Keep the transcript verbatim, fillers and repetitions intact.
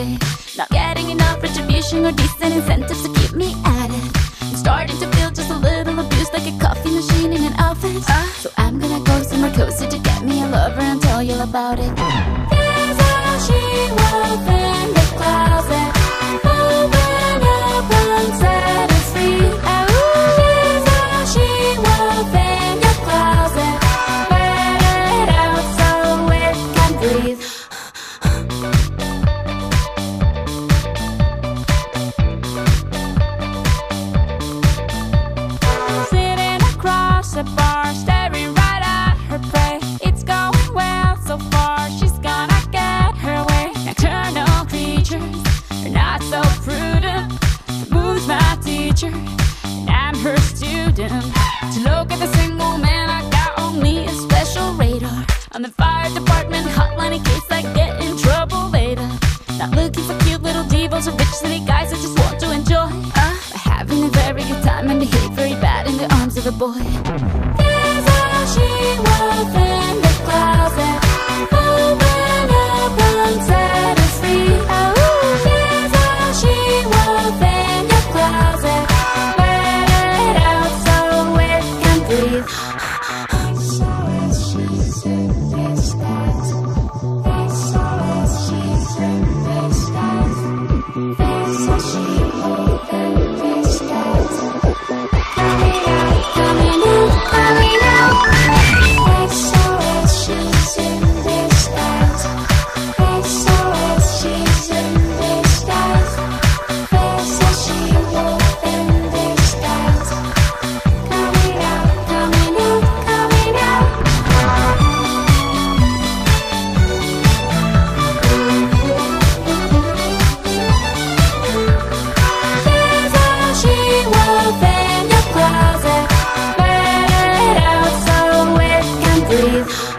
it. Not getting enough retribution or decent incentives to keep me at it. I'm starting to feel just a little abused, like a coffee machine in an office. uh. So I'm gonna go somewhere cozy to get me a lover and tell you about it. There's a she-wolf in the closet. Open up and set us free. There's a she-wolf in your closet. Let it out so it can breathe. Sitting across the bar, staring right at her prey. It's going well so far, she's gonna get her way. Nocturnal creatures are not so prudent. The moon's my teacher, and I'm her student. To look at the single man, I got on me a special radar. On the fire department hotline in case I get in trouble later. Not looking for cute little divas or rich city guys, I just want to enjoy uh, having a very good time and behave very bad in the arms of a boy. There's a she-wolf in the closet. Open up and set us free. There's a she-wolf in your closet. Let it out so it can breathe. I saw it, she's in disguise. I saw it, she's in disguise. There's a she-wolf in disguise. Coming out, coming out, coming out. I saw it, she's in disguise. I saw it, she's in disguise. There's a she-wolf in disguise. Coming out, coming out, coming out. There's a she-wolf in your closet. Let it out so it can breathe.